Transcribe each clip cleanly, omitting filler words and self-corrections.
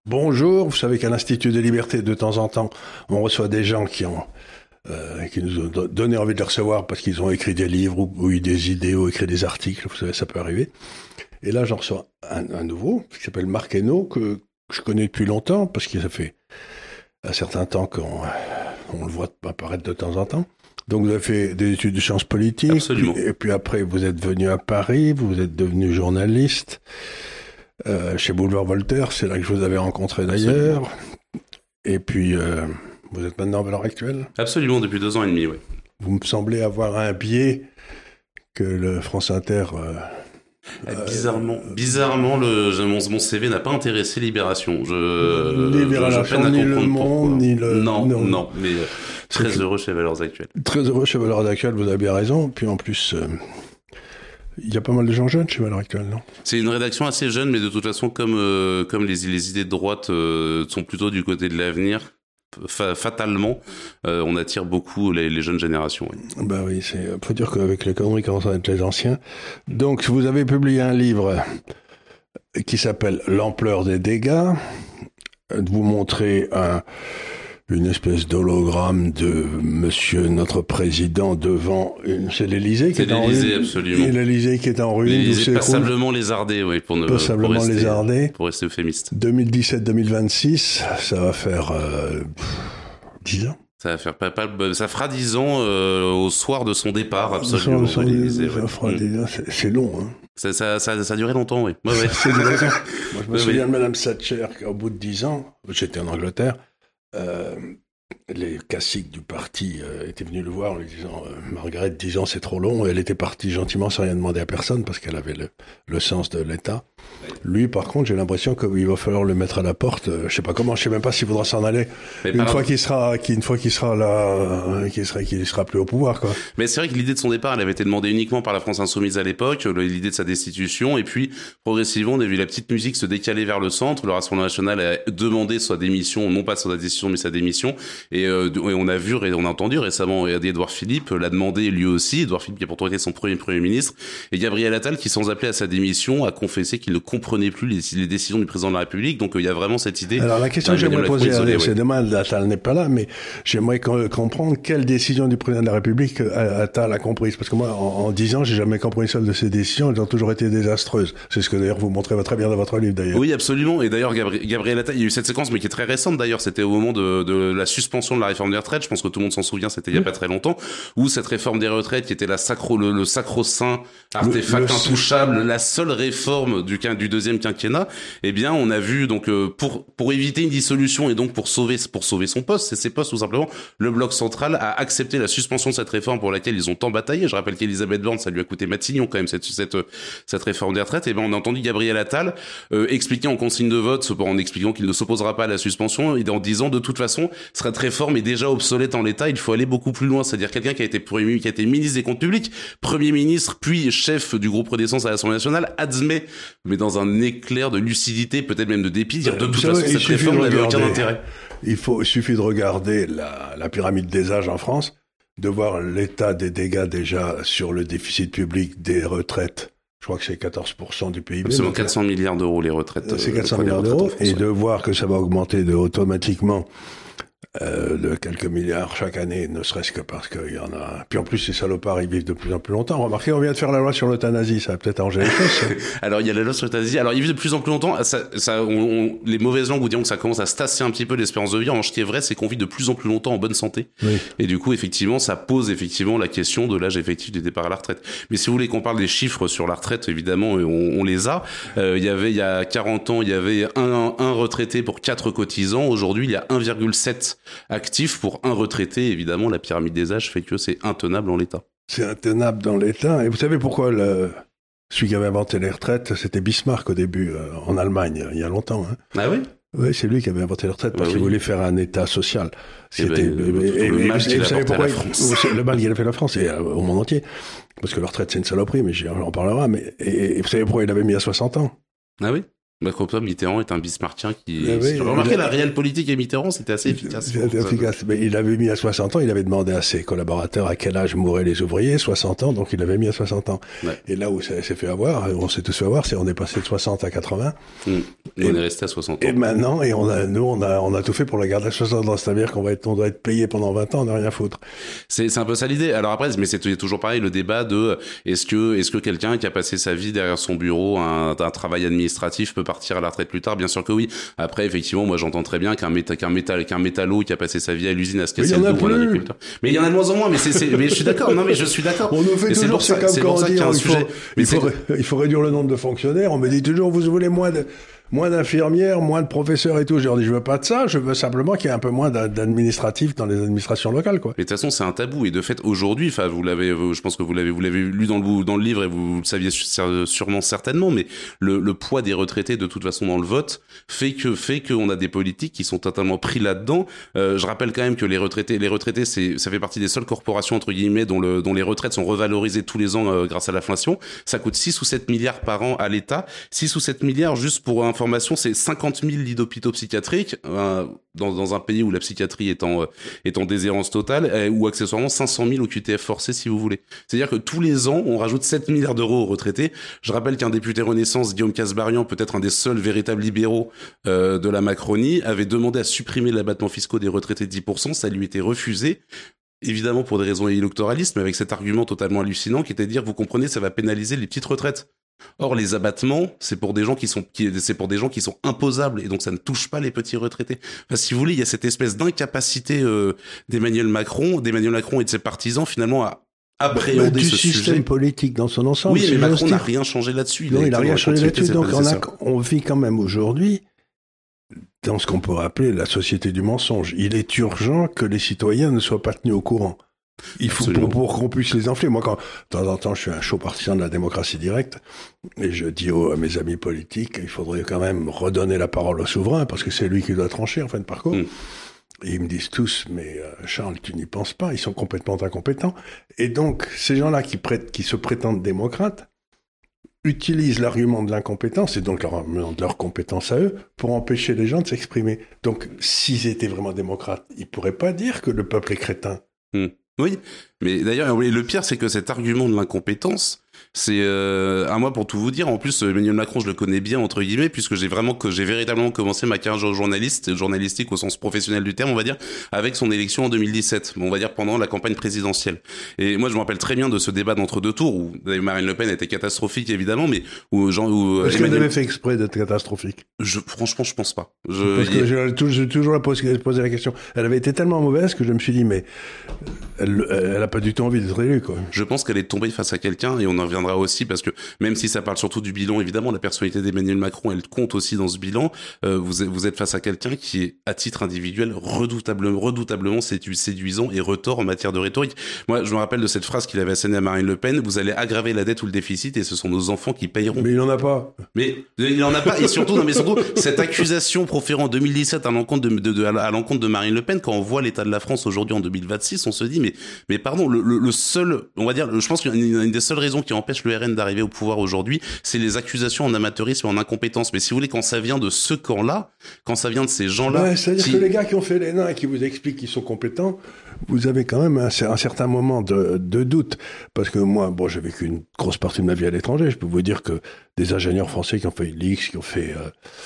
Bonjour, vous savez qu'à l'Institut des Libertés, de temps en temps, on reçoit des gens qui nous ont donné envie de les recevoir parce qu'ils ont écrit des livres ou eu des idées ou écrit des articles, vous savez, ça peut arriver. Et là, j'en reçois un nouveau, qui s'appelle Marc Hainaut, que je connais depuis longtemps, parce que ça fait un certain temps qu'on le voit apparaître de temps en temps. Donc vous avez fait des études de sciences politiques, Absolument. et puis après vous êtes venu à Paris, vous êtes devenu journaliste chez Boulevard Voltaire, c'est là que je vous avais rencontré d'ailleurs. Et puis vous êtes maintenant à Valeurs Actuelles. Absolument, depuis 2 ans et demi, oui. Vous me semblez avoir un biais que le France Inter... Bizarrement, mon CV n'a pas intéressé Libération. Libération, je peine à ni comprendre Le Monde, pourquoi. ni le... Non, mais très heureux chez Valeurs Actuelles. Très heureux chez Valeurs Actuelles, vous avez bien raison. Puis en plus, il y a pas mal de gens jeunes chez Valeurs Actuelles, non? C'est une rédaction assez jeune, mais de toute façon, comme les idées de droite sont plutôt du côté de l'avenir, fatalement, on attire beaucoup les jeunes générations. Oui. Bah oui, faut dire qu'avec les conneries commencent à être les anciens. Donc, vous avez publié un livre qui s'appelle L'ampleur des dégâts. Vous montrez une espèce d'hologramme de Monsieur notre président devant c'est l'Élysée qui est en ruine. C'est l'Élysée, absolument. L'Élysée qui est en ruine. L'Élysée passablement lézardé, oui, pour rester euphémiste. 2017-2026, ça va faire 10 ans. Ça fera 10 ans au soir de son départ, absolument. C'est long, hein. Ça a duré longtemps, oui. Ouais. C'est du raison. Moi, je me souviens de Madame Thatcher, qu'au bout de 10 ans, j'étais en Angleterre, les caciques du parti étaient venus le voir en lui disant Margaret, 10 ans c'est trop long, et elle était partie gentiment sans rien demander à personne parce qu'elle avait le sens de l'État. Lui, par contre, j'ai l'impression qu'il va falloir le mettre à la porte. Je sais pas comment, je sais même pas s'il voudra s'en aller une fois qu'il sera là, qu'il sera plus au pouvoir, quoi. Mais c'est vrai que l'idée de son départ, elle avait été demandée uniquement par la France Insoumise à l'époque, l'idée de sa destitution, et puis progressivement, on a vu la petite musique se décaler vers le centre. Le Rassemblement national a demandé sa démission, non pas sa destitution, mais sa démission. Et on a entendu récemment Édouard Philippe l'a demandé lui aussi. Édouard Philippe qui a pourtant été son premier ministre, et Gabriel Attal qui, sans appeler à sa démission, a confessé qu'il ne comprenait plus les décisions du président de la République. Donc il y a vraiment cette idée. Alors la question que j'aimerais poser, c'est dommage, Attal n'est pas là, mais j'aimerais comprendre quelle décision du président de la République Attal a comprise. Parce que moi, en 10 ans, j'ai jamais compris une seule de ces décisions. Elles ont toujours été désastreuses. C'est ce que d'ailleurs vous montrez très bien dans votre livre, d'ailleurs. Oui, absolument. Et d'ailleurs, Gabriel Attal, il y a eu cette séquence, mais qui est très récente d'ailleurs. C'était au moment de la suspension de la réforme des retraites. Je pense que tout le monde s'en souvient. C'était il y a pas très longtemps, où cette réforme des retraites, qui était le sacro-saint artefact intouchable, la seule réforme du deuxième quinquennat, eh bien, on a vu donc pour éviter une dissolution et donc pour sauver son poste, ses postes tout simplement, le bloc central a accepté la suspension de cette réforme pour laquelle ils ont tant bataillé. Je rappelle qu'Elisabeth Borne, ça lui a coûté Matignon quand même cette réforme des retraites. Et ben, on a entendu Gabriel Attal expliquer en consigne de vote, en expliquant qu'il ne s'opposera pas à la suspension et en disant de toute façon, cette réforme est déjà obsolète en l'état. Il faut aller beaucoup plus loin. C'est-à-dire quelqu'un qui a été ministre des Comptes publics, Premier ministre, puis chef du groupe Renaissance à l'Assemblée nationale, admet, mais dans un éclair de lucidité, peut-être même de dépit, dire de toute façon cette réforme n'avait aucun intérêt. Il suffit de regarder la pyramide des âges en France, de voir l'état des dégâts déjà sur le déficit public des retraites. Je crois que c'est 14% du PIB. Absolument, 400 milliards d'euros les retraites. C'est 400 milliards d'euros, et de voir que ça va augmenter automatiquement de quelques milliards chaque année, ne serait-ce que parce qu'il y en a... Puis en plus, ces salopards, ils vivent de plus en plus longtemps. Remarquez, on vient de faire la loi sur l'euthanasie, ça va peut-être arranger les choses. Alors, il y a la loi sur l'euthanasie. Alors, ils vivent de plus en plus longtemps. Les mauvaises langues vous diront que ça commence à se tasser un petit peu l'espérance de vie. En ce qui est vrai, c'est qu'on vit de plus en plus longtemps en bonne santé. Oui. Et du coup, effectivement, ça pose effectivement la question de l'âge effectif du départ à la retraite. Mais si vous voulez qu'on parle des chiffres sur la retraite, évidemment, on les a. Il y a 40 ans, il y avait un retraité pour 4 cotisants. Aujourd'hui, il y a 1,7 actifs pour un retraité. Évidemment, la pyramide des âges fait que c'est intenable en l'état. C'est intenable dans l'état. Et vous savez pourquoi celui qui avait inventé les retraites, c'était Bismarck au début, en Allemagne, il y a longtemps. Hein. Ah oui? Oui, c'est lui qui avait inventé les retraites parce qu'il voulait faire un état social. Le mal qu'il a apporté à la France. Le mal qu'il a fait à la France et au monde entier. Parce que la retraite, c'est une saloperie, mais j'en parlera. Et vous savez pourquoi il l'avait mis à 60 ans? Ah oui? Mitterrand est un bismarckien qui... Oui, remarqué, la réelle politique et Mitterrand, c'était assez efficace. C'était efficace. Mais il avait mis à 60 ans, il avait demandé à ses collaborateurs à quel âge mouraient les ouvriers, 60 ans, donc il avait mis à 60 ans. Ouais. Et là où ça s'est fait avoir, on s'est tous fait avoir, c'est on est passé de 60 à 80. Et on est resté à 60 ans. Et maintenant, on a tout fait pour la garder à 60 ans. C'est-à-dire on doit être payé pendant 20 ans, on n'a rien à foutre. C'est un peu ça l'idée. Alors après, mais c'est toujours pareil, le débat de est-ce que quelqu'un qui a passé sa vie derrière son bureau, un travail administratif peut partir à la retraite plus tard? Bien sûr que oui. Après, effectivement, moi, j'entends très bien qu'un métallo qui a passé sa vie à l'usine à se casser le dos ou un agriculteur. Mais il y en a de moins en moins. Mais mais je suis d'accord. Non, mais je suis d'accord. On nous fait mais toujours, c'est comme quand on dit, il faut réduire le nombre de fonctionnaires. On me dit toujours, vous voulez moins d'infirmières, moins de professeurs et tout. Je leur dis, je veux pas de ça, je veux simplement qu'il y ait un peu moins d'administratifs dans les administrations locales, quoi. Mais de toute façon, c'est un tabou. Et de fait, aujourd'hui, enfin, je pense que vous l'avez lu dans le livre et vous le saviez sûrement certainement, mais le poids des retraités, de toute façon, dans le vote, fait qu'on a des politiques qui sont totalement pris là-dedans. Je rappelle quand même que les retraités, ça fait partie des seules corporations, entre guillemets, dont les retraites sont revalorisées tous les ans, grâce à l'inflation. Ça coûte 6 ou 7 milliards par an à l'État. 6 ou 7 milliards, juste pour information, c'est 50 000 lits d'hôpitaux psychiatriques, dans un pays où la psychiatrie est en déshérence totale, ou accessoirement 500 000 au QTF forcé, si vous voulez. C'est-à-dire que tous les ans, on rajoute 7 milliards d'euros aux retraités. Je rappelle qu'un député Renaissance, Guillaume Kasbarian, peut-être un des seuls véritables libéraux de la Macronie, avait demandé à supprimer l'abattement fiscal des retraités de 10%, ça lui était refusé. Évidemment pour des raisons électoralistes, mais avec cet argument totalement hallucinant qui était de dire, vous comprenez, ça va pénaliser les petites retraites. Or, les abattements, c'est pour des gens qui sont imposables, et donc ça ne touche pas les petits retraités. Enfin, si vous voulez, il y a cette espèce d'incapacité d'Emmanuel Macron et de ses partisans, finalement, à appréhender ce sujet. Du système politique dans son ensemble. Oui, mais Macron n'a rien changé là-dessus. Non, il n'a rien changé là-dessus. Donc, on vit quand même aujourd'hui dans ce qu'on pourrait appeler la société du mensonge. Il est urgent que les citoyens ne soient pas tenus au courant. Il faut pour qu'on puisse les enfler. Moi, de temps en temps, je suis un chaud partisan de la démocratie directe, et je dis à mes amis politiques, il faudrait quand même redonner la parole au souverain, parce que c'est lui qui doit trancher en fin de parcours. Et ils me disent tous, mais Charles, tu n'y penses pas, ils sont complètement incompétents. Et donc, ces gens-là qui se prétendent démocrates utilisent l'argument de l'incompétence, et donc l'argument de leur compétence à eux, pour empêcher les gens de s'exprimer. Donc, s'ils étaient vraiment démocrates, ils pourraient pas dire que le peuple est crétin. Oui, mais d'ailleurs, le pire, c'est que cet argument de l'incompétence, c'est à moi pour tout vous dire. En plus, Emmanuel Macron, je le connais bien entre guillemets, puisque j'ai véritablement commencé ma carrière journalistique au sens professionnel du terme, on va dire, avec son élection en 2017. Bon, on va dire pendant la campagne présidentielle. Et moi, je me rappelle très bien de ce débat d'entre deux tours où Marine Le Pen était catastrophique évidemment, mais est-ce qu'elle avait fait exprès d'être catastrophique? Franchement, je pense pas. Parce que j'ai toujours posé la question. Elle avait été tellement mauvaise que je me suis dit, mais elle a pas du tout envie d'être élue, quoi. Je pense qu'elle est tombée face à quelqu'un, et on en reviendra aussi, parce que même si ça parle surtout du bilan, évidemment, la personnalité d'Emmanuel Macron, elle compte aussi dans ce bilan. Vous êtes face à quelqu'un qui est, à titre individuel, redoutablement séduisant et retors en matière de rhétorique. Moi, je me rappelle de cette phrase qu'il avait assénée à Marine Le Pen: vous allez aggraver la dette ou le déficit, et ce sont nos enfants qui payeront. Mais il en a pas. Mais il en a pas, et surtout, cette accusation proférée en 2017 à l'encontre de Marine Le Pen, quand on voit l'état de la France aujourd'hui en 2026, on se dit, mais pardon, le seul, on va dire, je pense qu'une des seules raisons qui empêche le RN d'arriver au pouvoir aujourd'hui, c'est les accusations en amateurisme et en incompétence. Mais si vous voulez, quand ça vient de ce camp-là, quand ça vient de ces gens-là... Ouais, c'est-à-dire que les gars qui ont fait l'ENA et qui vous expliquent qu'ils sont compétents, vous avez quand même un certain moment de doute. Parce que moi, j'ai vécu une grosse partie de ma vie à l'étranger. Je peux vous dire que des ingénieurs français qui ont fait l'IX, qui ont fait...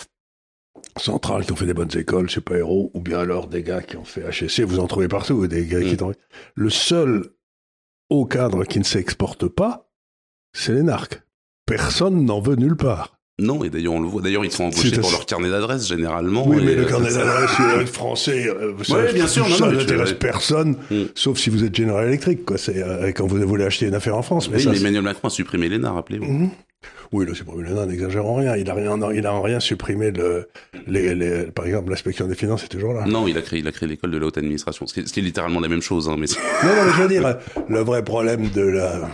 Centrale, qui ont fait des bonnes écoles, c'est pas Hérault, ou bien alors des gars qui ont fait HSC, vous en trouvez partout, des gars qui ont... Le seul haut cadre qui ne s'exporte pas, c'est les narcs. Personne n'en veut nulle part. Non, et d'ailleurs on le voit. D'ailleurs ils sont embauchés pour leur carnet d'adresse généralement. Oui, mais le carnet d'adresse français, bien sûr, ça n'intéresse personne, sauf si vous êtes General Electric, quoi. C'est quand vous voulez acheter une affaire en France. Mais Emmanuel Macron a supprimé l'ENA, rappelez-vous. Oui, il a supprimé l'ENA, n'exagérons rien. Il a en rien supprimé par exemple, l'inspection des finances est toujours là. Non, il a créé l'école de la haute administration, ce qui est littéralement la même chose, mais non, mais je veux dire, le vrai problème de la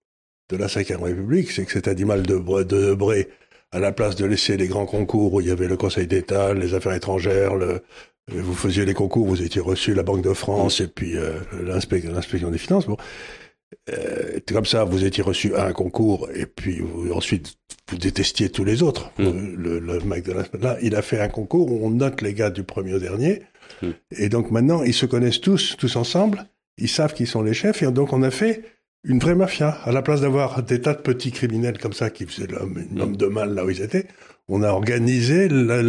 5e République, c'est que cet animal de Debré, à la place de laisser les grands concours où il y avait le Conseil d'État, les affaires étrangères, vous faisiez les concours, vous étiez reçu la Banque de France et puis l'inspection des finances, Comme ça, vous étiez reçu à un concours et puis ensuite vous détestiez tous les autres. Le mec de là, il a fait un concours où on note les gars du premier au dernier. Et donc maintenant, ils se connaissent tous ensemble. Ils savent qui sont les chefs. Et donc on a fait une vraie mafia. À la place d'avoir des tas de petits criminels comme ça qui faisaient l'homme de mal là où ils étaient, on a organisé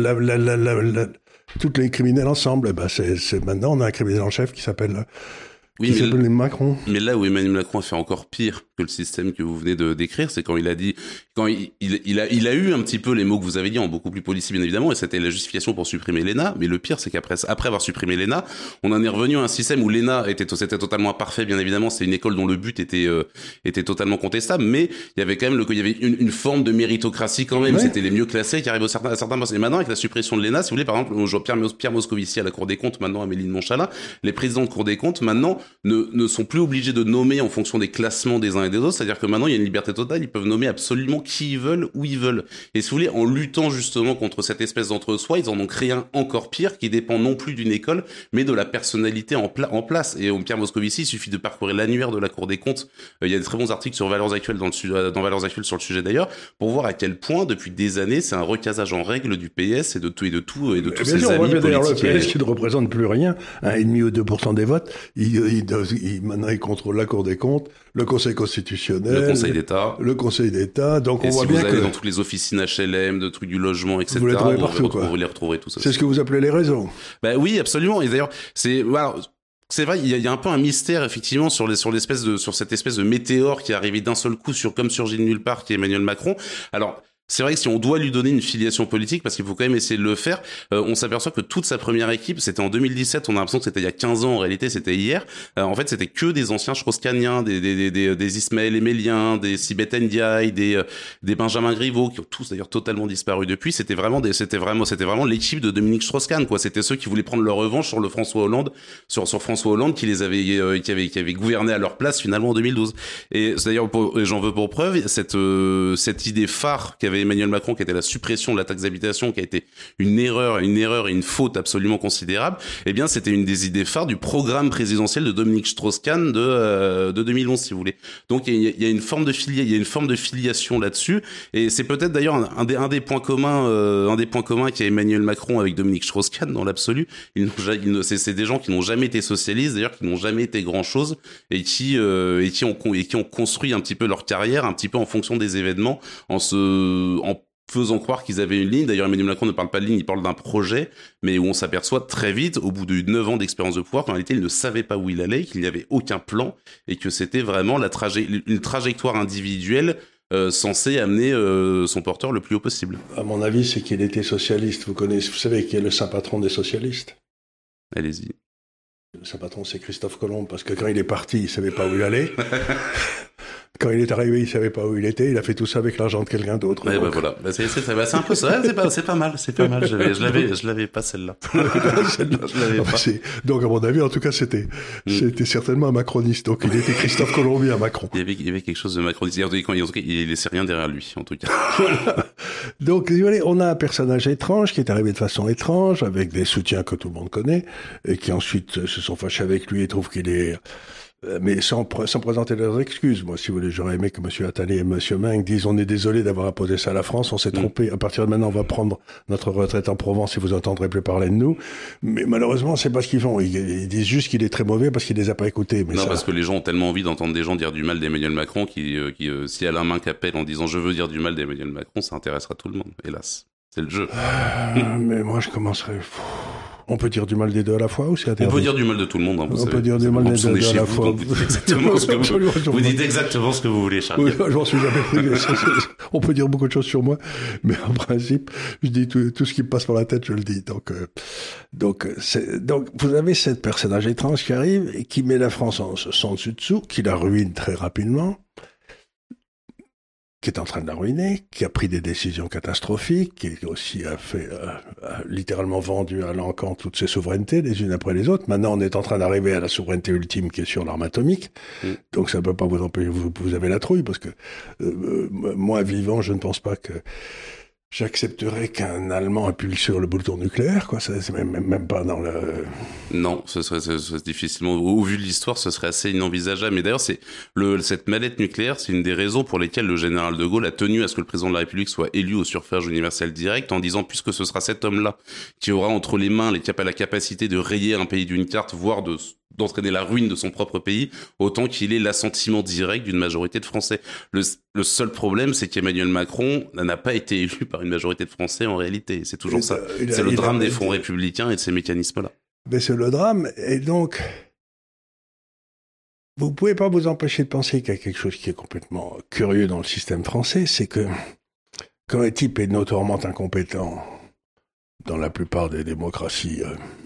toutes les criminels ensemble. Et ben maintenant, on a un criminel en chef qui s'appelle... Macron. Mais là où Emmanuel Macron a fait encore pire que le système que vous venez de décrire, c'est quand il a dit, il a eu un petit peu les mots que vous avez dit en beaucoup plus policier bien évidemment, et c'était la justification pour supprimer l'ENA. Mais le pire, c'est après avoir supprimé l'ENA, on en est revenu à un système où l'ENA c'était totalement imparfait bien évidemment. C'est une école dont le but était totalement contestable, mais il y avait quand même il y avait une forme de méritocratie quand même. Ouais. C'était les mieux classés qui arrivaient à certains postes. Et maintenant avec la suppression de l'ENA, si vous voulez, par exemple Pierre Moscovici à la Cour des comptes, maintenant Amélie de Montchalin, les présidents de Cour des comptes maintenant ne sont plus obligés de nommer en fonction des classements des uns et des autres, c'est-à-dire que maintenant il y a une liberté totale, ils peuvent nommer absolument qui ils veulent, où ils veulent. Et si vous voulez, en luttant justement contre cette espèce d'entre-soi, ils en ont créé un encore pire qui dépend non plus d'une école, mais de la personnalité en place. Et Pierre Moscovici, il suffit de parcourir l'annuaire de la Cour des comptes. Il y a des très bons articles sur Valeurs Actuelles dans Valeurs Actuelles sur le sujet d'ailleurs, pour voir à quel point depuis des années c'est un recasage en règle du PS et de tous ses amis politiques. D'ailleurs, le PS qui ne représente plus rien, 1,5 ou 2% des votes, maintenant il contrôle la Cour des comptes, le Conseil constitutionnel, le Conseil d'État. Donc et on voit si bien vous allez dans toutes les officines HLM, de trucs du logement, etc. Vous les trouvez partout, vous les retrouverez tout ça. C'est ce que vous appelez les réseaux. Ben oui, absolument. Et d'ailleurs, c'est vrai, il y a un peu un mystère effectivement sur cette espèce de météore qui est arrivé d'un seul coup comme surgi de nulle part, qui est Emmanuel Macron. Alors. C'est vrai que si on doit lui donner une filiation politique, parce qu'il faut quand même essayer de le faire, on s'aperçoit que toute sa première équipe, c'était en 2017, on a l'impression que c'était il y a 15 ans, en réalité c'était hier. En fait, c'était que des anciens Strauss-Kahniens, des Ismaël Eméliens, des Sibeth Ndiaye, des Benjamin Griveaux, qui ont tous d'ailleurs totalement disparu depuis. C'était vraiment l'équipe de Dominique Strauss-Kahn, quoi. C'était ceux qui voulaient prendre leur revanche sur François Hollande, sur François Hollande, qui avait gouverné à leur place finalement en 2012. Et c'est d'ailleurs, j'en veux pour preuve, cette idée phare qu'avait Emmanuel Macron, qui était la suppression de la taxe d'habitation, qui a été une erreur et une faute absolument considérable. Eh bien, c'était une des idées phares du programme présidentiel de Dominique Strauss-Kahn de 2011, si vous voulez. Donc, il y a une forme de filiation là-dessus. Et c'est peut-être d'ailleurs un des points communs qu'il y a Emmanuel Macron avec Dominique Strauss-Kahn dans l'absolu. C'est des gens qui n'ont jamais été socialistes, d'ailleurs, qui n'ont jamais été grand-chose et qui ont construit un petit peu leur carrière, un petit peu en fonction des événements, en faisant croire qu'ils avaient une ligne. D'ailleurs, Emmanuel Macron ne parle pas de ligne, il parle d'un projet, mais où on s'aperçoit très vite, au bout de 9 ans d'expérience de pouvoir, qu'en réalité, il ne savait pas où il allait, qu'il n'y avait aucun plan, et que c'était vraiment une trajectoire individuelle censée amener son porteur le plus haut possible. À mon avis, c'est qu'il était socialiste. Vous savez qui est le saint patron des socialistes ? Allez-y. Le saint patron, c'est Christophe Colomb, parce que quand il est parti, il savait pas où il allait. Quand il est arrivé, il savait pas où il était. Il a fait tout ça avec l'argent de quelqu'un d'autre. Ouais, voilà. C'est un peu ça. C'est pas mal. Je l'avais pas celle-là. Je l'avais pas. Donc à mon avis, en tout cas, c'était certainement un macroniste. Donc il était Christophe Colombien, Macron. Il y avait quelque chose de macroniste. En tout cas, il laissait rien derrière lui, en tout cas. Voilà. Donc on a un personnage étrange qui est arrivé de façon étrange, avec des soutiens que tout le monde connaît, et qui ensuite se sont fâchés avec lui et trouvent qu'il est mais sans présenter leurs excuses. Moi, si vous voulez, j'aurais aimé que M. Attali et M. Meng disent on est désolé d'avoir imposé ça à la France, on s'est trompé. À partir de maintenant, on va prendre notre retraite en Provence et vous entendrez plus parler de nous. Mais malheureusement, c'est pas ce qu'ils font. Ils disent juste qu'il est très mauvais parce qu'il les a pas écoutés. Mais parce que les gens ont tellement envie d'entendre des gens dire du mal d'Emmanuel Macron qui si Alain Minc appelle en disant je veux dire du mal d'Emmanuel Macron, ça intéressera tout le monde. Hélas, c'est le jeu. Mais moi, je commencerai. On peut dire du mal des deux à la fois ou c'est interdit ? On peut dire du mal de tout le monde. Hein, on peut dire du mal des deux à la fois. Vous dites exactement ce que vous voulez, Charles. Oui, j'en suis jamais privé. On peut dire beaucoup de choses sur moi, mais en principe, je dis tout ce qui me passe par la tête, je le dis. Donc vous avez cette personnage étrange qui arrive et qui met la France sans dessus-dessous, qui la ruine très rapidement, qui est en train de la ruiner, qui a pris des décisions catastrophiques, qui aussi a littéralement vendu à l'encan toutes ses souverainetés, les unes après les autres. Maintenant, on est en train d'arriver à la souveraineté ultime qui est sur l'arme atomique. Donc ça ne peut pas vous empêcher, vous avez la trouille, parce que moi, vivant, je ne pense pas que j'accepterais qu'un Allemand appuie sur le bouton nucléaire, quoi. Ça, c'est même pas dans le... Non, ce serait difficilement, au vu de l'histoire, ce serait assez inenvisageable. Mais d'ailleurs, cette mallette nucléaire, c'est une des raisons pour lesquelles le général de Gaulle a tenu à ce que le président de la République soit élu au suffrage universel direct, en disant, puisque ce sera cet homme-là qui aura entre les mains la capacité de rayer un pays d'une carte, voire d'entraîner la ruine de son propre pays, autant qu'il ait l'assentiment direct d'une majorité de Français. Le seul problème, c'est qu'Emmanuel Macron n'a pas été élu par une majorité de Français en réalité. C'est toujours ça. C'est le drame des fonds républicains et de ces mécanismes-là. Mais c'est le drame, et donc, vous pouvez pas vous empêcher de penser qu'il y a quelque chose qui est complètement curieux dans le système français, c'est que quand un type est notoirement incompétent, dans la plupart des démocraties,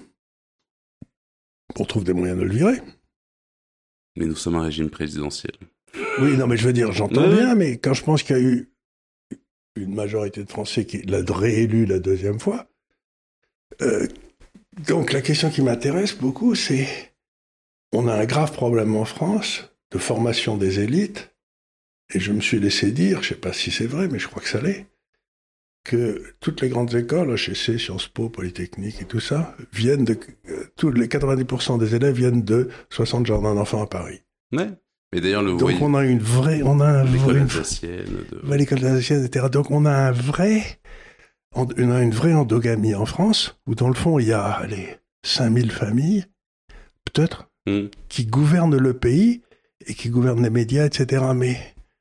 on trouve des moyens de le virer. Mais nous sommes un régime présidentiel. Oui, non, mais je veux dire, j'entends bien, mais quand je pense qu'il y a eu une majorité de Français qui l'a réélu la deuxième fois, donc la question qui m'intéresse beaucoup, c'est on a un grave problème en France de formation des élites, et je me suis laissé dire, je ne sais pas si c'est vrai, mais je crois que ça l'est, que toutes les grandes écoles, HEC, Sciences Po, Polytechnique et tout ça, viennent tous les 90% des élèves viennent de 60 jardins d'enfants à Paris. Ouais. Mais d'ailleurs, donc on a l'école alsacienne, etc. Donc on a une vraie endogamie en France, où dans le fond, il y a 5000 familles, peut-être, qui gouvernent le pays, et qui gouvernent les médias, etc. Mais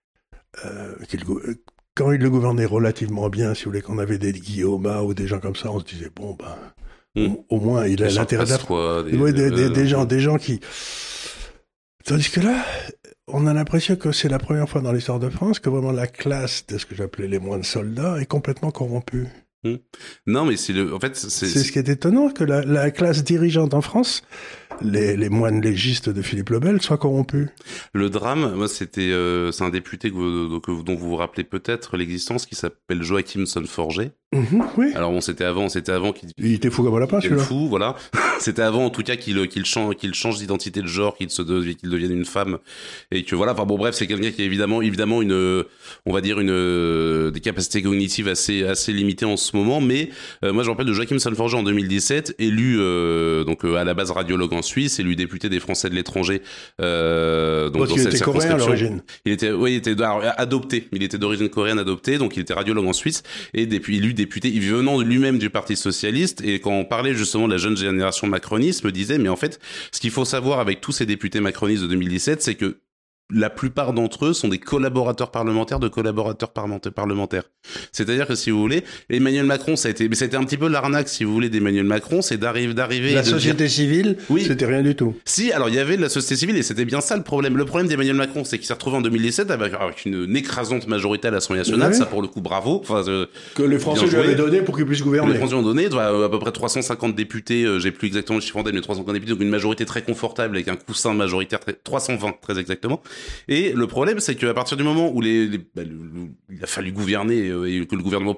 quand ils le gouvernaient relativement bien, si vous voulez, qu'on avait des Guillaume ou des gens comme ça, on se disait, bon, au moins, il a l'intérêt d'apprendre. Des gens qui... Tandis que là, on a l'impression que c'est la première fois dans l'histoire de France que vraiment la classe de ce que j'appelais les moines soldats est complètement corrompue. Non, mais c'est ce qui est étonnant, que la classe dirigeante en France, les moines légistes de Philippe le Bel, soient corrompus. Le drame, moi, c'est un député dont vous vous rappelez peut-être l'existence, qui s'appelle Joachim Son-Forget. Oui. Alors bon, c'était avant qu'il... Il était fou comme un lapin, celui-là. Fou, voilà. C'était avant, en tout cas, qu'il change d'identité de genre, qu'il devienne une femme, et que voilà. Enfin bon, bref, c'est quelqu'un qui a évidemment on va dire des capacités cognitives assez limitées en ce moment. Mais moi, je me rappelle de Joachim Son-Forget en 2017, élu à la base radiologue en Suisse, élu député des Français de l'étranger. Donc il était coréen à l'origine. Il était adopté. Il était d'origine coréenne adoptée, donc il était radiologue en Suisse et élu député, venant lui-même du Parti socialiste. Et quand on parlait justement de la jeune génération macroniste, me disait, mais en fait, ce qu'il faut savoir avec tous ces députés macronistes de 2017, c'est que la plupart d'entre eux sont des collaborateurs parlementaires de collaborateurs parlementaires. C'est-à-dire que si vous voulez, Emmanuel Macron, c'était un petit peu l'arnaque, si vous voulez, d'Emmaunel Macron, c'est d'arriver... La société civile, oui. C'était rien du tout. Si, alors il y avait de la société civile et c'était bien ça le problème. Le problème d'Emmanuel Macron, c'est qu'il s'est retrouvé en 2017 avec une écrasante majorité à l'Assemblée nationale, ça pour le coup, bravo. Enfin, que les Français lui avaient donné pour qu'il puisse gouverner. Les Français ont donné, à peu près 350 députés, j'ai plus exactement le chiffre en tête, mais 350 députés, donc une majorité très confortable avec un coussin majoritaire 320 très exactement. Et le problème, c'est qu'à partir du moment où il a fallu gouverner et que le gouvernement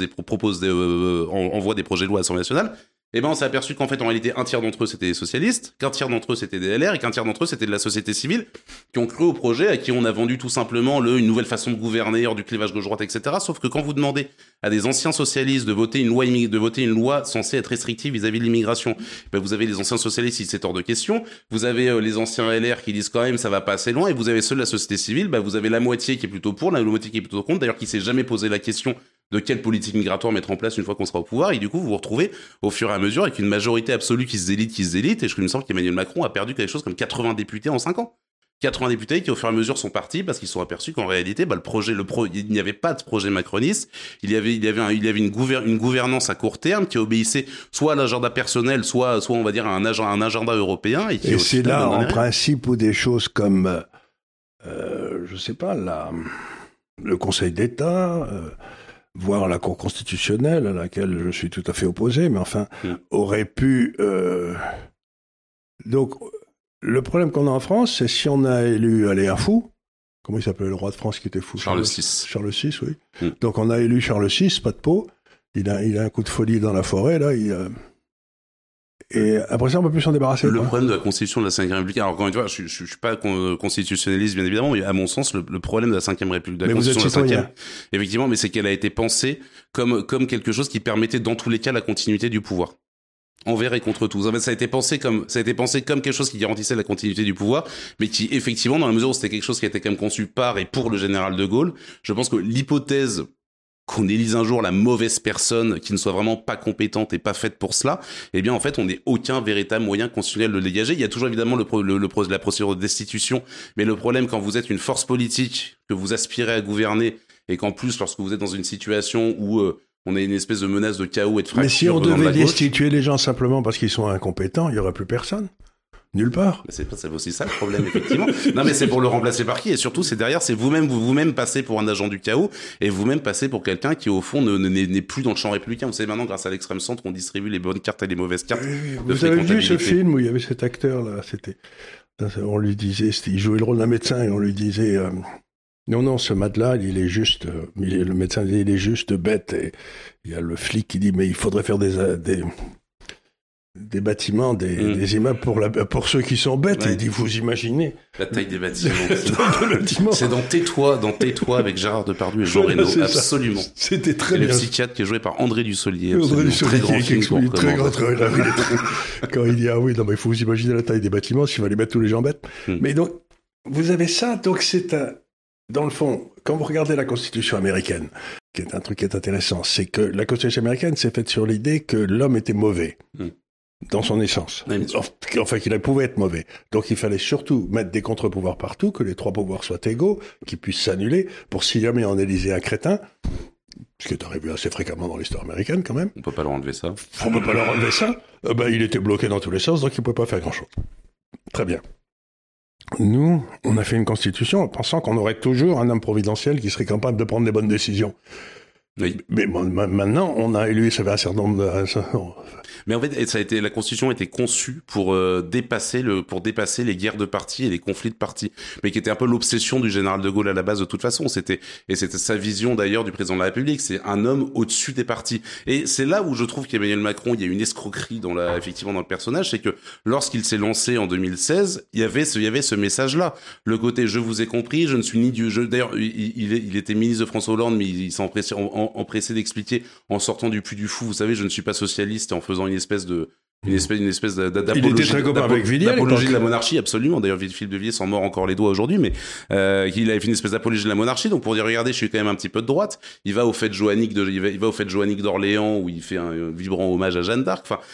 envoie des projets de loi à l'Assemblée nationale, on s'est aperçu qu'en fait, en réalité, un tiers d'entre eux, c'était des socialistes, qu'un tiers d'entre eux, c'était des LR, et qu'un tiers d'entre eux, c'était de la société civile, qui ont cru au projet, à qui on a vendu tout simplement une nouvelle façon de gouverner, hors du clivage gauche-droite, etc. Sauf que quand vous demandez à des anciens socialistes de voter une loi censée être restrictive vis-à-vis de l'immigration, vous avez les anciens socialistes qui c'est hors de question, vous avez les anciens LR qui disent quand même ça va pas assez loin, et vous avez ceux de la société civile, vous avez la moitié qui est plutôt pour, la moitié qui est plutôt contre, d'ailleurs qui s'est jamais posé la question de quelle politique migratoire mettre en place une fois qu'on sera au pouvoir, et du coup vous vous retrouvez au fur et à mesure avec une majorité absolue qui se délite, et il me semble qu'Emmanuel Macron a perdu quelque chose comme 80 députés en 5 ans. 80 députés qui au fur et à mesure sont partis parce qu'ils sont aperçus qu'en réalité il n'y avait pas de projet macroniste, il y avait une gouvernance à court terme qui obéissait soit à l'agenda personnel, soit on va dire à un agenda européen, et c'est là en principe où des choses comme je sais pas le Conseil d'État, voire la Cour constitutionnelle, à laquelle je suis tout à fait opposé, mais enfin, aurait pu... Donc, le problème qu'on a en France, c'est si on a élu un fou, comment il s'appelait le roi de France qui était fou? Charles VI. Charles VI, oui. Donc, on a élu Charles VI, pas de peau, il a un coup de folie dans la forêt, là, Et après ça, on peut plus s'en débarrasser. Le problème de la constitution de la 5e République, alors encore une fois, je suis pas constitutionnaliste, bien évidemment, mais à mon sens, le problème de la 5e République, de la constitution de la 5e, effectivement, mais c'est qu'elle a été pensée comme quelque chose qui permettait, dans tous les cas, la continuité du pouvoir. Envers et contre tous. En fait, ça a été pensé comme quelque chose qui garantissait la continuité du pouvoir, mais qui, effectivement, dans la mesure où c'était quelque chose qui a été quand même conçu par et pour le général de Gaulle, je pense que l'hypothèse qu'on élise un jour la mauvaise personne qui ne soit vraiment pas compétente et pas faite pour cela, eh bien en fait on n'est aucun véritable moyen constitutionnel de le dégager. Il y a toujours évidemment la procédure de destitution, mais le problème quand vous êtes une force politique, que vous aspirez à gouverner, et qu'en plus lorsque vous êtes dans une situation où on a une espèce de menace de chaos et de fracture. Mais si on devait destituer les gens simplement parce qu'ils sont incompétents, il n'y aurait plus personne. Nulle part. C'est aussi ça le problème, effectivement. Non, mais c'est pour le remplacer par qui? Et surtout, c'est derrière, c'est vous-même passez pour un agent du chaos et vous-même passez pour quelqu'un qui, au fond, n'est plus dans le champ républicain. Vous savez, maintenant, grâce à l'extrême centre, on distribue les bonnes cartes et les mauvaises cartes. Vous avez vu ce film où il y avait cet acteur-là? On lui disait, il jouait le rôle d'un médecin et on lui disait, non, ce Madelin, il est juste, le médecin dit, il est juste bête. Et il y a le flic qui dit, mais il faudrait faire des bâtiments, des immeubles pour ceux qui sont bêtes. Ouais. Et il dit, vous imaginez la taille des bâtiments. C'est dans Tais-toi avec Gérard Depardieu et Jean Reno. Absolument. C'était très bien. Le psychiatre qui est joué par André Dussolier. André Dussolier, très grand. Quand il dit, ah oui, non, mais il faut vous imaginer la taille des bâtiments, s'il va les mettre tous les gens bêtes. Mais donc, vous avez ça, donc c'est dans le fond, quand vous regardez la Constitution américaine, qui est un truc qui est intéressant, c'est que la Constitution américaine s'est faite sur l'idée que l'homme était mauvais. Dans son essence. Enfin, qu'il pouvait être mauvais. Donc, il fallait surtout mettre des contre-pouvoirs partout, que les trois pouvoirs soient égaux, qu'ils puissent s'annuler, pour si jamais on élisait un crétin, ce qui est arrivé assez fréquemment dans l'histoire américaine, quand même. On peut pas leur enlever ça. Il était bloqué dans tous les sens, donc il pouvait pas faire grand-chose. Très bien. Nous, on a fait une constitution en pensant qu'on aurait toujours un homme providentiel qui serait capable de prendre des bonnes décisions. Oui. Mais maintenant, on a élu, ça fait un certain nombre de... Mais en fait, la Constitution a été conçue pour dépasser les guerres de partis et les conflits de partis, mais qui était un peu l'obsession du général de Gaulle à la base de toute façon. C'était sa vision d'ailleurs du président de la République. C'est un homme au-dessus des partis. Et c'est là où je trouve qu'Emmanuel Macron, il y a une escroquerie effectivement dans le personnage, c'est que lorsqu'il s'est lancé en 2016, il y avait ce message-là. Le côté je vous ai compris, je ne suis ni Dieu. D'ailleurs, il était ministre de François Hollande, mais il s'en empressé d'expliquer en sortant du puits du fou. Vous savez, je ne suis pas socialiste, et en faisant une espèce d'apologie. Il était très copain avec Villiers. D'apologie de la monarchie, absolument. D'ailleurs, Philippe de Villiers s'en mord encore les doigts aujourd'hui, mais il avait fait une espèce d'apologie de la monarchie. Donc pour dire, regardez, je suis quand même un petit peu de droite. Il va au fête Joannique d'Orléans où il fait un vibrant hommage à Jeanne d'Arc. Enfin,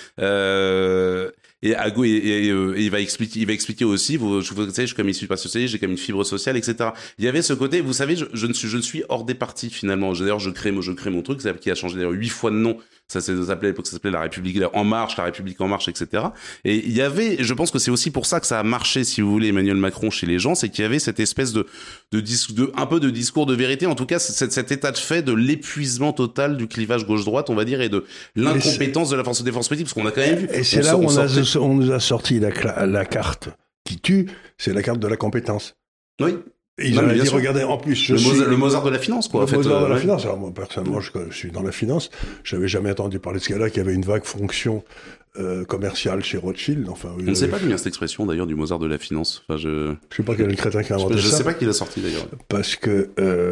et il va expliquer aussi, vous savez, comme issu du Parti socialiste, j'ai comme une fibre sociale, etc. Il y avait ce côté, vous savez, je ne suis hors des partis finalement. D'ailleurs, je crée mon truc, qui a changé d'ailleurs 8 fois de nom. Ça s'appelait à l'époque, ça s'appelait la République en marche, la République en marche, etc. Et il y avait, je pense que c'est aussi pour ça que ça a marché, si vous voulez, Emmanuel Macron chez les gens, c'est qu'il y avait cette espèce un peu de discours de vérité, en tout cas, cet état de fait de l'épuisement total du clivage gauche-droite, on va dire, et de l'incompétence de la force de défense politique, parce qu'on a quand même vu. Et c'est là où on nous a sorti la carte qui tue, c'est la carte de la compétence. Oui. Et ils ont dit, regardez, en plus, le Mozart de la finance, quoi. Le Mozart de la finance. Alors, moi, personnellement, je suis dans la finance. J'avais jamais entendu parler de ce gars-là, qui avait une vague fonction, commerciale chez Rothschild. Enfin, on ne sait pas d'où vient cette expression, d'ailleurs, du Mozart de la finance. Enfin, je sais pas quel est le crétin qui a inventé ça. Je sais pas qui l'a sorti, d'ailleurs. Parce que,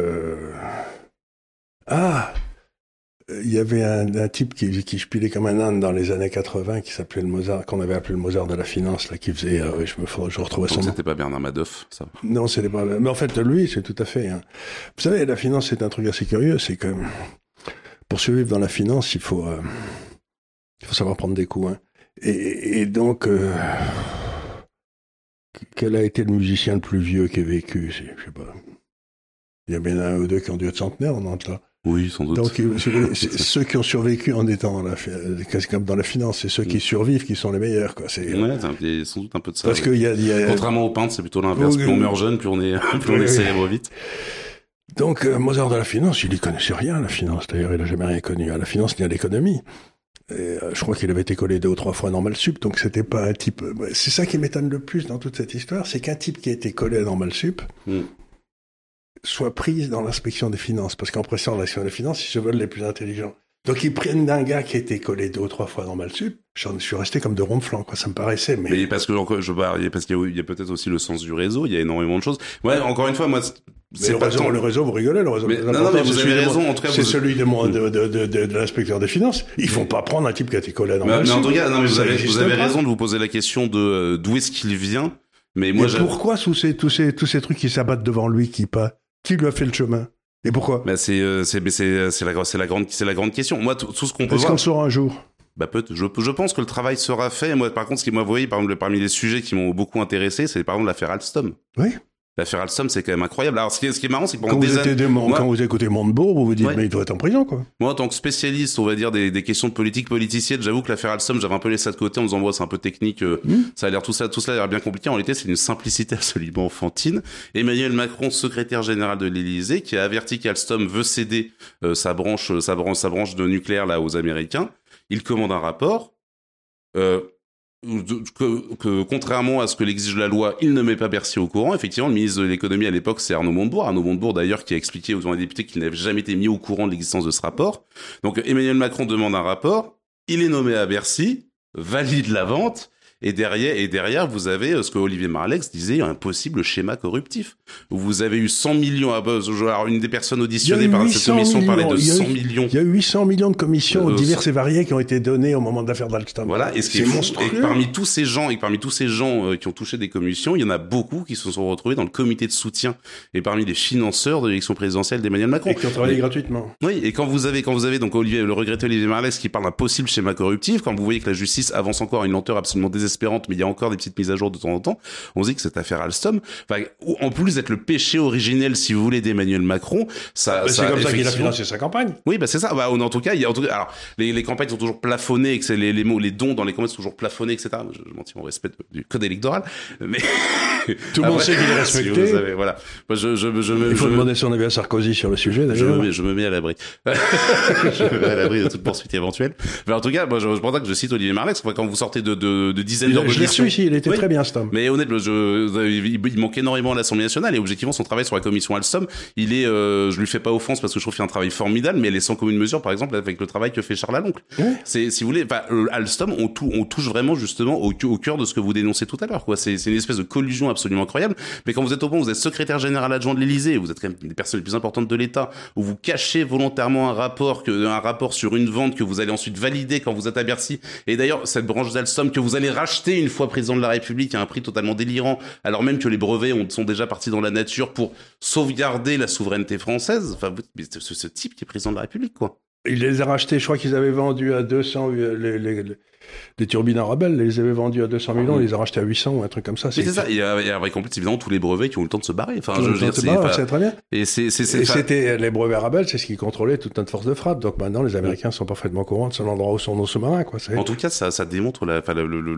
il y avait un type qui spilait comme un âne dans les années 80, qui s'appelait le Mozart, qu'on avait appelé le Mozart de la finance, là, qui faisait, je retrouvais son nom. C'était pas Bernard Madoff, ça? Non, c'était pas, mais en fait, lui, c'est tout à fait, hein. Vous savez, la finance, c'est un truc assez curieux, c'est que, pour survivre dans la finance, il faut savoir prendre des coups, hein. Et donc, quel a été le musicien le plus vieux qui ait vécu? Je sais pas. Il y a bien un ou deux qui ont dû être centenaires, on entre là. Oui, sans doute. Donc, ceux qui ont survécu en étant dans la finance, c'est ceux qui survivent qui sont les meilleurs, quoi. Ouais, il y a sans doute un peu de ça. Parce qu'il y a... Contrairement aux peintres, c'est plutôt l'inverse. Plus on meurt jeune, plus on est célèbre vite. Donc, Mozart de la finance, il y connaissait rien à la finance. D'ailleurs, il a jamais rien connu à la finance ni à l'économie. Et, je crois qu'il avait été collé 2 ou 3 fois à Normal Sup, donc c'était pas un type... C'est ça qui m'étonne le plus dans toute cette histoire, c'est qu'un type qui a été collé à Normal Sup, soit prise dans l'inspection des finances, parce qu'en pression de l'inspection des finances, ils se veulent les plus intelligents. Donc ils prennent d'un gars qui était collé 2 ou 3 fois dans Malsup. Je suis resté comme de rond de flanc, quoi. Ça me paraissait. Mais parce que parce qu'il y a peut-être aussi le sens du réseau. Il y a énormément de choses. Ouais, encore une fois, moi, c'est pas le réseau. Vous rigolez, le réseau. Mais vous avez raison. En tout cas, c'est celui de l'inspecteur des finances. Ils font pas prendre un type qui a été collé dans Malsup. Mais en tout cas, vous avez raison de vous poser la question de d'où est-ce qu'il vient. Mais moi, pourquoi tous ces trucs qui s'abattent devant lui, qui lui a fait le chemin? Et pourquoi? C'est la grande question. Moi, tout ce qu'on peut voir. Est-ce qu'on le saura un jour? Je pense que le travail sera fait. Moi, par contre, vous voyez, par exemple, parmi les sujets qui m'ont beaucoup intéressé, c'est par exemple l'affaire Alstom. Oui. L'affaire Alstom, c'est quand même incroyable. Alors, ce qui est marrant, c'est que quand vous écoutez Montebourg, vous vous dites, mais il doit être en prison, quoi. Moi, en tant que spécialiste, on va dire, des questions de politique politicienne, j'avoue que l'affaire Alstom, j'avais un peu laissé ça de côté en me disant, c'est un peu technique, ça a l'air, tout ça a l'air bien compliqué. En réalité, c'est une simplicité absolument enfantine. Emmanuel Macron, secrétaire général de l'Élysée, qui a averti qu'Alstom veut céder, sa branche de nucléaire, là, aux Américains. Il commande un rapport, que contrairement à ce que l'exige la loi, il ne met pas Bercy au courant. Effectivement, le ministre de l'économie à l'époque, c'est Arnaud Montebourg d'ailleurs, qui a expliqué aux députés qu'il n'avait jamais été mis au courant de l'existence de ce rapport. Donc Emmanuel Macron demande un rapport, il est nommé à Bercy, valide la vente, et derrière, vous avez ce que Olivier Marleix disait, un possible schéma corruptif. Vous avez eu 100 millions alors une des personnes auditionnées par cette commission parlait de 100 millions. Il y a eu 800 millions de commissions diverses et variées qui ont été données au moment de l'affaire d'Alstom. Voilà, et ce qui est monstrueux. Et parmi tous ces gens qui ont touché des commissions, il y en a beaucoup qui se sont retrouvés dans le comité de soutien et parmi les financeurs de l'élection présidentielle d'Emmanuel Macron. Et qui ont travaillé gratuitement. Oui, et quand vous avez donc le regretté Olivier Marleix qui parle d'un possible schéma corruptif, quand vous voyez que la justice avance encore à une lenteur absolument désespérante, mais il y a encore des petites mises à jour de temps en temps, on se dit que cette affaire Alstom, en plus d'être le péché originel, si vous voulez, d'Emmanuel Macron, c'est comme ça qu'il a financé sa campagne. Oui, c'est ça. En tout cas, alors, les campagnes sont toujours plafonnées, et que les dons dans les campagnes sont toujours plafonnés, etc. Je m'en tiens au respect du code électoral, mais tout le monde sait qu'il est respecté. Si vous savez, voilà. Il faut demander son avis à Sarkozy sur le sujet, d'ailleurs. Je me mets à l'abri. Je me mets à l'abri de toute poursuite éventuelle. Mais en tout cas, je pense que je cite Olivier Marleix, quand vous sortez de dizaines d'heures je l'ai reçu ici, il était très bien, Alstom. Mais honnêtement, il manque énormément à l'Assemblée nationale et objectivement, son travail sur la commission Alstom, je lui fais pas offense parce que je trouve qu'il y a un travail formidable, mais elle est sans commune mesure, par exemple, avec le travail que fait Charles Laloncle. Si vous voulez, Alstom, on touche vraiment justement au cœur de ce que vous dénoncez tout à l'heure, quoi. C'est une espèce de collusion absolument incroyable. Mais quand vous êtes au point, vous êtes secrétaire général adjoint de l'Élysée, vous êtes quand même une des personnes les plus importantes de l'État, où vous cachez volontairement un rapport sur une vente que vous allez ensuite valider quand vous êtes à Bercy. Et d'ailleurs, cette branche d'Alstom que vous allez racheter une fois président de la République à un prix totalement délirant, alors même que les brevets sont déjà partis dans la nature pour sauvegarder la souveraineté française. Enfin, ce type qui est président de la République, quoi. Il les a rachetés, je crois qu'ils avaient vendu à 200, les turbines Arabelle, ils les avaient vendus à 200 millions, ils les a rachetés à 800 ou un truc comme ça. C'est ça, et avec en plus, évidemment, tous les brevets qui ont eu le temps de se barrer. Enfin, c'est très bien. Et c'était les brevets Arabelle, c'est ce qui contrôlait toute notre force de frappe. Donc maintenant, les Américains sont parfaitement au courant de l'endroit où sont nos sous-marins, quoi. En tout cas, ça démontre la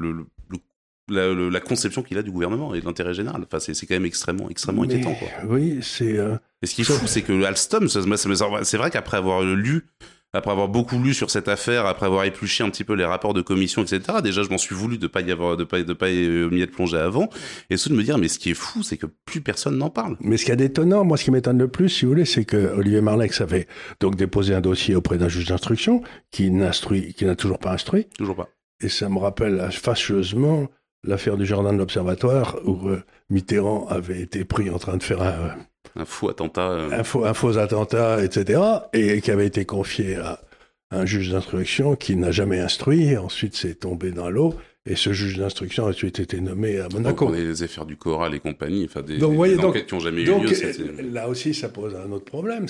conception qu'il a du gouvernement et de l'intérêt général. Enfin, c'est quand même extrêmement inquiétant, quoi. Oui, c'est... Et ce qui est fou, c'est que Alstom, c'est vrai qu'après avoir beaucoup lu sur cette affaire, après avoir épluché un petit peu les rapports de commission, etc., déjà, je m'en suis voulu de pas m'y être plongé avant. Et surtout de me dire, mais ce qui est fou, c'est que plus personne n'en parle. Mais ce qui est étonnant, moi, ce qui m'étonne le plus, si vous voulez, c'est que Olivier Marleix avait donc déposé un dossier auprès d'un juge d'instruction qui n'a toujours pas instruit. Toujours pas. Et ça me rappelle fâcheusement l'affaire du jardin de l'Observatoire où Mitterrand avait été pris en train de faire un faux attentat. Un faux attentat, etc. Et qui avait été confié à un juge d'instruction qui n'a jamais instruit. Ensuite, c'est tombé dans l'eau. Et ce juge d'instruction a ensuite été nommé à Monaco. Donc, on est les affaires du Choral et compagnie, enfin des enquêtes qui n'ont jamais eu lieu. Là aussi, ça pose un autre problème.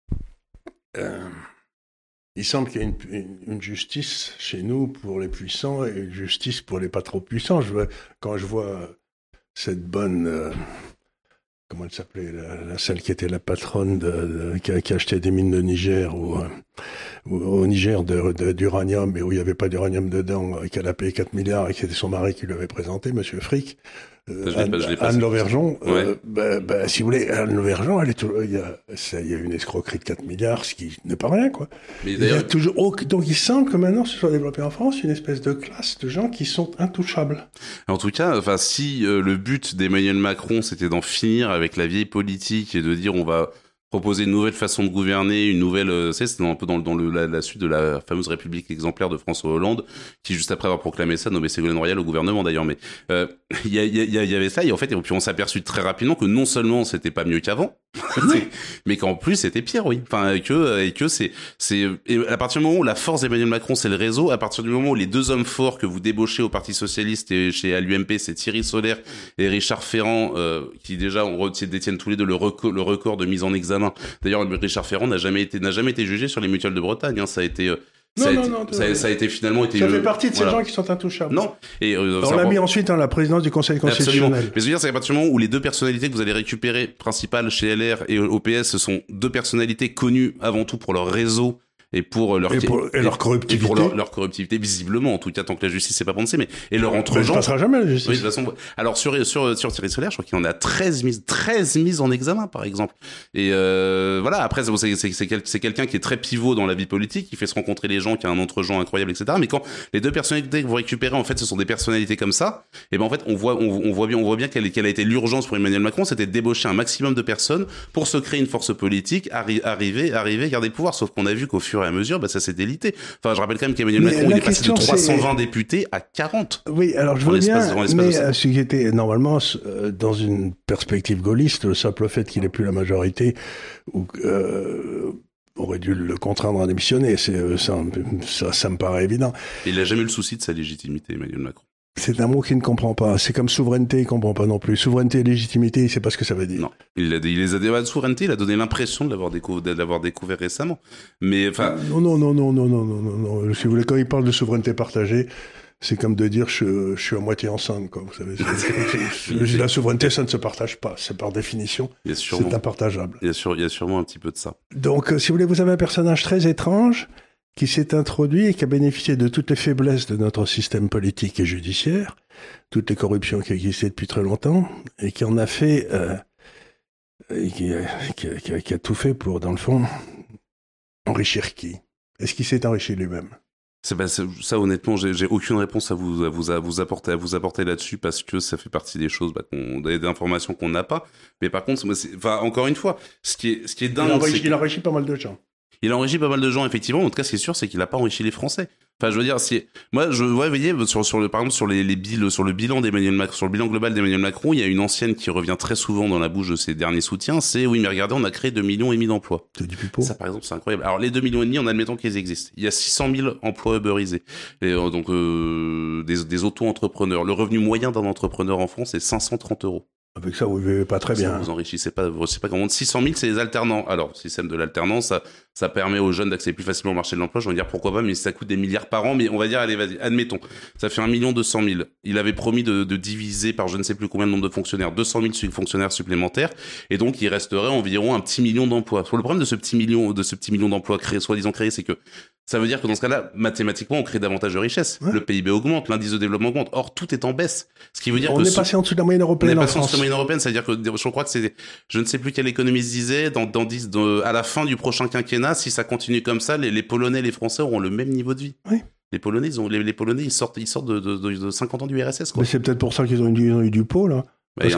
Il semble qu'il y ait une justice chez nous pour les puissants et une justice pour les pas trop puissants. Quand je vois cette bonne... comment elle s'appelait, celle qui était la patronne qui a acheté des mines de Niger au Niger d'uranium, mais où il n'y avait pas d'uranium dedans, qu'elle a payé 4 milliards et qui était son mari qui lui avait présenté, Monsieur Frick. Anne Lauvergeon, si vous voulez, Anne Lauvergeon, il y a une escroquerie de 4 milliards, ce qui n'est pas rien, quoi. Mais il y a toujours, donc il semble que maintenant se soit développé en France une espèce de classe de gens qui sont intouchables. En tout cas, si le but d'Emmanuel Macron c'était d'en finir avec la vieille politique et de dire on va proposer une nouvelle façon de gouverner, une nouvelle, c'était un peu dans la suite de la fameuse République exemplaire de François Hollande, qui juste après avoir proclamé ça nommait Ségolène Royal au gouvernement d'ailleurs. Mais il y avait ça, et en fait, et puis on s'est aperçu très rapidement que non seulement c'était pas mieux qu'avant, mais qu'en plus c'était pire, oui. Enfin, et que c'est à partir du moment où la force d'Emmanuel Macron c'est le réseau, à partir du moment où les deux hommes forts que vous débauchez au Parti socialiste et à l'UMP, c'est Thierry Solaire et Richard Ferrand, qui déjà détiennent tous les deux le record de mise en examen. D'ailleurs, Richard Ferrand n'a jamais été jugé sur les mutuelles de Bretagne. Hein. Ça a été ça a été finalement ça fait partie de ces gens qui sont intouchables. Non. Et on l'a mis ensuite dans la présidence du Conseil constitutionnel. Absolument. Mais je veux dire, c'est à partir du moment où les deux personnalités que vous allez récupérer principales chez LR et au PS, ce sont deux personnalités connues avant tout pour leur réseau. Et pour leur corruptivité. Et pour leur corruptivité, visiblement, en tout cas, tant que la justice n'est pas prononcée, et leur entre-gens. Ça ne passera jamais, la justice. Oui, de toute façon. Alors, sur Thierry Solaire, je crois qu'il en a 13 mises en examen, par exemple. Et, voilà. Après, c'est quelqu'un qui est très pivot dans la vie politique, qui fait se rencontrer les gens, qui a un entre-gens incroyable, etc. Mais quand les deux personnalités que vous récupérez, en fait, ce sont des personnalités comme ça, et ben, en fait, on voit bien quelle a été l'urgence pour Emmanuel Macron, c'était de débaucher un maximum de personnes pour se créer une force politique, arriver, garder le pouvoir. Sauf qu'on a vu qu'au fur et à mesure, ça s'est délité. Enfin, je rappelle quand même qu'Emmanuel Macron, il est passé de 320 députés à 40. Oui, alors je veux bien, mais ce qui était normalement, dans une perspective gaulliste, le simple fait qu'il n'ait plus la majorité, aurait dû le contraindre à démissionner. Ça me paraît évident. Il n'a jamais eu le souci de sa légitimité, Emmanuel Macron. C'est un mot qu'il ne comprend pas. C'est comme souveraineté, il ne comprend pas non plus. Souveraineté et légitimité, il ne sait pas ce que ça veut dire. Non, de souveraineté, il a donné l'impression de l'avoir découvert récemment. Mais enfin. Non. Si vous voulez, quand il parle de souveraineté partagée, c'est comme de dire je suis à moitié enceinte, quoi. Vous savez, la souveraineté, ça ne se partage pas. C'est par définition, c'est impartageable. Il y a sûrement un petit peu de ça. Donc, si vous voulez, vous avez un personnage très étrange qui s'est introduit et qui a bénéficié de toutes les faiblesses de notre système politique et judiciaire, toutes les corruptions qui existaient depuis très longtemps, et qui en a fait, qui a tout fait pour, dans le fond, enrichir qui ? Est-ce qu'il s'est enrichi lui-même ? Ça, honnêtement, j'ai aucune réponse à vous apporter là-dessus, parce que ça fait partie des choses, des informations qu'on n'a pas. Mais par contre, encore une fois, ce qui est dingue, il enrichit pas mal de gens. Il a enrichi pas mal de gens, effectivement. En tout cas, ce qui est sûr, c'est qu'il a pas enrichi les Français. Enfin, je veux dire, moi, je vois, vous voyez, par exemple, sur le bilan d'Emmanuel Macron, sur le bilan global d'Emmanuel Macron, il y a une ancienne qui revient très souvent dans la bouche de ses derniers soutiens, c'est, oui, mais regardez, on a créé 2,5 millions d'emplois. C'est du pipeau. Ça, par exemple, c'est incroyable. Alors, les 2,5 millions, en admettant qu'ils existent. Il y a 600 000 emplois uberisés. Et, donc, des auto-entrepreneurs. Le revenu moyen d'un entrepreneur en France est 530 €. Avec ça, vous vivez pas très bien. Vous enrichissez pas, c'est pas comment. 600 000, c'est les alternants. Alors, système de l'alternance, ça permet aux jeunes d'accéder plus facilement au marché de l'emploi. Je vais dire pourquoi pas, mais ça coûte des milliards par an. Mais on va dire, allez, vas-y, admettons. Ça fait 1 200 000. Il avait promis de diviser par je ne sais plus combien de nombre de fonctionnaires, 200 000 fonctionnaires supplémentaires. Et donc, il resterait environ un petit million d'emplois. Le problème de ce petit million d'emplois soi-disant créés, c'est que ça veut dire que dans ce cas-là, mathématiquement, on crée davantage de richesses. Ouais. Le PIB augmente, l'indice de développement augmente. Or, tout est en baisse. Ce qui veut dire on est passé en dessous de la moyenne européenne. On est passé en dessous de la moyenne européenne, c'est-à-dire que je crois que je ne sais plus quel économiste disait, à la fin du prochain quinquennat, si ça continue comme ça, les Polonais et les Français auront le même niveau de vie. Oui. Les Polonais, ils sortent de 50 ans du RSS, quoi. Mais c'est peut-être pour ça qu'ils ont eu du pot, là.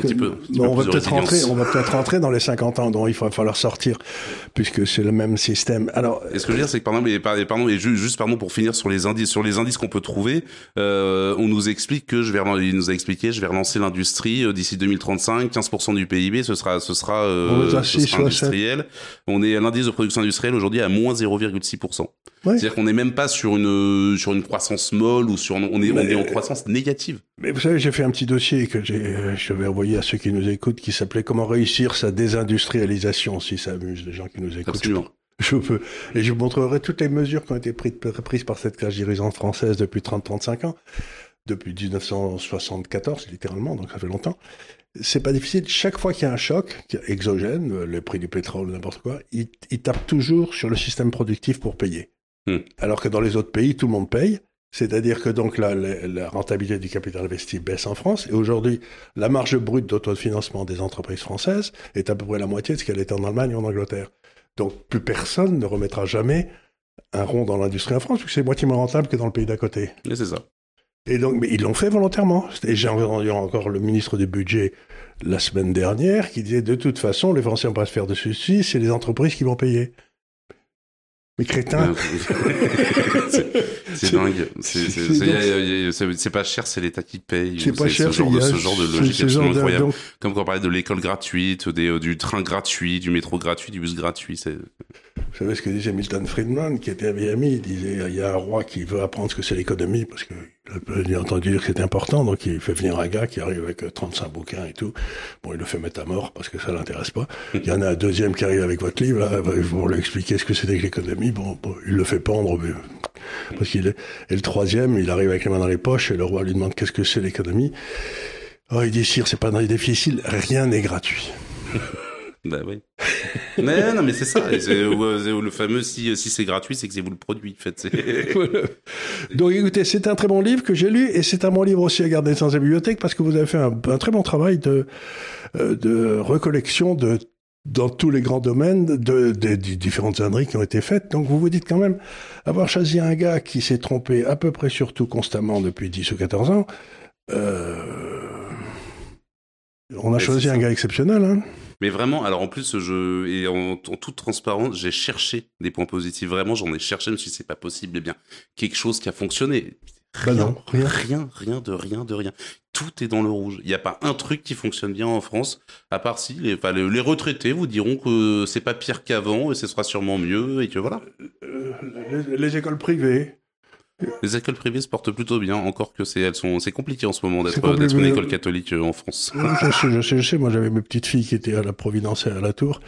On va peut-être rentrer dans les 50 ans dont il va falloir sortir, puisque c'est le même système. Alors, et ce que je veux dire, c'est que juste pour finir sur les indices qu'on peut trouver, on nous explique que je vais relancer l'industrie d'ici 2035, 15% du PIB, ce sera industriel. On est à l'indice de production industrielle aujourd'hui à moins 0,6%. Ouais. C'est-à-dire qu'on n'est même pas sur une croissance molle ou on est en croissance négative. Mais vous savez, j'ai fait un petit dossier que je vais envoyer à ceux qui nous écoutent, qui s'appelait Comment réussir sa désindustrialisation, si ça amuse les gens qui nous écoutent. Absolument. Et je vous montrerai toutes les mesures qui ont été prises par cette classe dirigeante française depuis 30-35 ans, depuis 1974, littéralement, donc ça fait longtemps. C'est pas difficile. Chaque fois qu'il y a un choc exogène, le prix du pétrole, n'importe quoi, il tape toujours sur le système productif pour payer. Alors que dans les autres pays, tout le monde paye. C'est-à-dire que donc la rentabilité du capital investi baisse en France. Et aujourd'hui, la marge brute d'autofinancement des entreprises françaises est à peu près la moitié de ce qu'elle était en Allemagne ou en Angleterre. Donc plus personne ne remettra jamais un rond dans l'industrie en France, puisque c'est moitié moins rentable que dans le pays d'à côté. Et c'est ça. Et donc, mais ils l'ont fait volontairement. Et j'ai entendu encore le ministre du Budget la semaine dernière qui disait de toute façon, les Français vont pas se faire de soucis, c'est les entreprises qui vont payer. Mais crétin. C'est dingue. C'est pas cher, c'est l'État qui paye. C'est pas cher, ce genre de logique absolument incroyable. Comme quand on parlait de l'école gratuite, du train gratuit, du métro gratuit, du bus gratuit. Vous savez ce que disait Milton Friedman, qui était à Miami. Il disait, il y a un roi qui veut apprendre ce que c'est l'économie, parce qu'il a entendu dire que c'était important, donc il fait venir un gars qui arrive avec 35 bouquins et tout. Bon, il le fait mettre à mort, parce que ça l'intéresse pas. Il y en a un deuxième qui arrive avec votre livre, là, ils vont lui expliquer ce que c'était que l'économie. Bon, il le fait pendre, mais, parce qu'il est, et le troisième, il arrive avec les mains dans les poches, et le roi lui demande qu'est-ce que c'est l'économie. Oh, il dit, sire, c'est pas difficile, rien n'est gratuit. Bah oui. Mais non, mais c'est ça. C'est le fameux si c'est gratuit, c'est que c'est vous le produit. En fait. Voilà. Donc écoutez, c'est un très bon livre que j'ai lu et c'est un bon livre aussi à garder dans la bibliothèque parce que vous avez fait un très bon travail de recollection dans tous les grands domaines des différentes âneries qui ont été faites. Donc vous vous dites quand même avoir choisi un gars qui s'est trompé à peu près sur tout constamment depuis 10 ou 14 ans. On a choisi un gars exceptionnel, hein. Mais vraiment, alors en plus, et en toute transparence, j'ai cherché des points positifs. Vraiment, j'en ai cherché, je me suis dit, c'est pas possible. Eh bien, quelque chose qui a fonctionné. Rien. Tout est dans le rouge. Il n'y a pas un truc qui fonctionne bien en France, à part si les retraités vous diront que c'est pas pire qu'avant et ce sera sûrement mieux et que voilà. Les écoles privées. Les écoles privées se portent plutôt bien, encore que c'est compliqué en ce moment d'être une école catholique en France. Je sais, moi j'avais mes petites filles qui étaient à la Providence et à la Tour.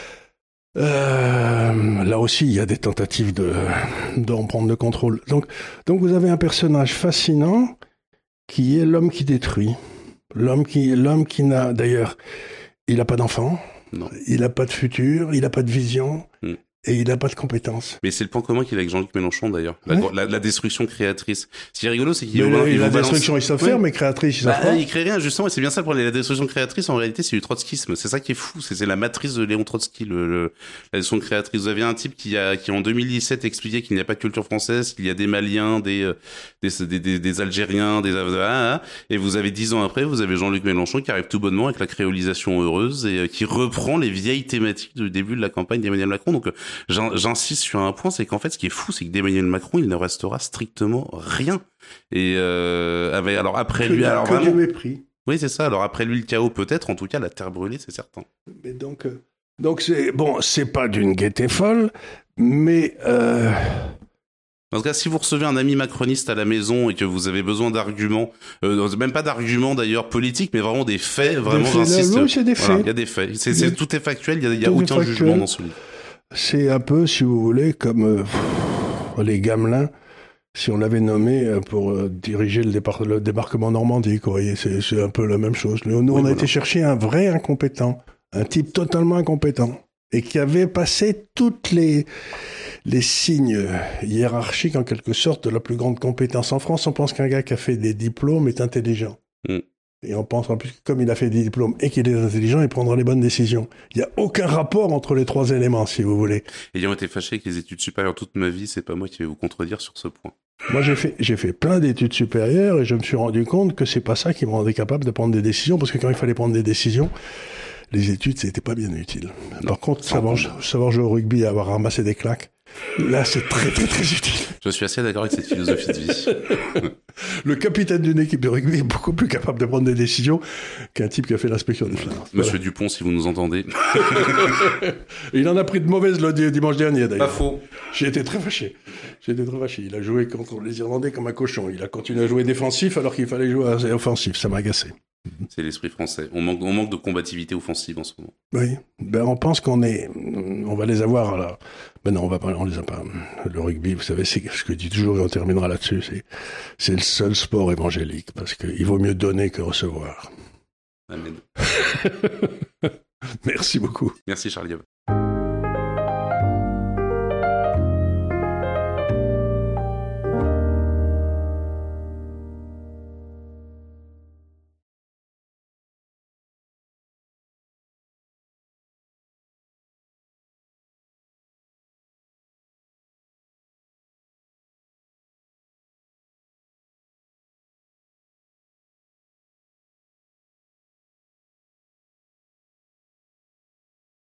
Là aussi, il y a des tentatives d'en prendre le contrôle. Donc vous avez un personnage fascinant qui est l'homme qui détruit. L'homme qui n'a, d'ailleurs, il n'a pas d'enfant, il n'a pas de futur, il n'a pas de vision. Et il n'a pas de compétences. Mais c'est le point commun qu'il a avec Jean-Luc Mélenchon, d'ailleurs. La destruction créatrice. Ce qui est rigolo, c'est qu'il la destruction, ils savent faire, mais créatrice, ils savent pas. Il crée rien, justement, et c'est bien ça pour la destruction créatrice, en réalité, c'est du trotskisme. C'est ça qui est fou. C'est la matrice de Léon Trotsky, la destruction créatrice. Vous avez un type qui en 2017 expliquait qu'il n'y a pas de culture française, qu'il y a des Maliens, des Algériens, et vous avez 10 ans après, vous avez Jean-Luc Mélenchon qui arrive tout bonnement avec la créolisation heureuse et qui reprend les vieilles thématiques du début de la campagne d'Emmanuel Macron. Donc, j'insiste sur un point, c'est qu'en fait, ce qui est fou, c'est que d'Emmanuel Macron, il ne restera strictement rien. Et alors après lui, alors vraiment du mépris. Oui, c'est ça. Alors après lui, le chaos peut-être. En tout cas, la terre brûlée, c'est certain. Mais donc c'est bon, c'est pas d'une gaieté folle, mais en tout cas, si vous recevez un ami macroniste à la maison et que vous avez besoin d'arguments, même pas d'arguments d'ailleurs politiques, mais vraiment des faits, vraiment j'insiste. Oui, c'est des faits. Voilà, il y a des faits. Tout est factuel. Il y a aucun jugement dans ce livre. C'est un peu, si vous voulez, comme les Gamelins, si on l'avait nommé pour diriger le débarquement Normandie, quoi. C'est un peu la même chose. Nous, on a été chercher un vrai incompétent, un type totalement incompétent, et qui avait passé toutes les signes hiérarchiques, en quelque sorte, de la plus grande compétence. En France, on pense qu'un gars qui a fait des diplômes est intelligent. Et on pense en plus que comme il a fait des diplômes et qu'il est intelligent, il prendra les bonnes décisions. Il n'y a aucun rapport entre les trois éléments, si vous voulez. Ayant été fâché avec les études supérieures toute ma vie, c'est pas moi qui vais vous contredire sur ce point. Moi, j'ai fait plein d'études supérieures et je me suis rendu compte que c'est pas ça qui me rendait capable de prendre des décisions, parce que quand il fallait prendre des décisions, les études, c'était pas bien utile. Par contre, savoir jouer au rugby et avoir ramassé des claques, là, c'est très, très, très utile. Je suis assez d'accord avec cette philosophie de vie. Le capitaine d'une équipe de rugby est beaucoup plus capable de prendre des décisions qu'un type qui a fait l'inspection des finances. Monsieur Dupont, si vous nous entendez. Il en a pris de mauvaises le dimanche dernier, d'ailleurs. Pas faux. J'ai été très fâché. Il a joué contre les Irlandais comme un cochon. Il a continué à jouer défensif alors qu'il fallait jouer offensif. Ça m'a agacé. C'est l'esprit français. On manque de combativité offensive en ce moment. Oui. On pense on va les avoir là. Ben non, on les a pas. Le rugby, vous savez, c'est ce que je dis toujours et on terminera là-dessus. C'est le seul sport évangélique parce qu'il vaut mieux donner que recevoir. Amen. Merci beaucoup. Merci Charles Gave.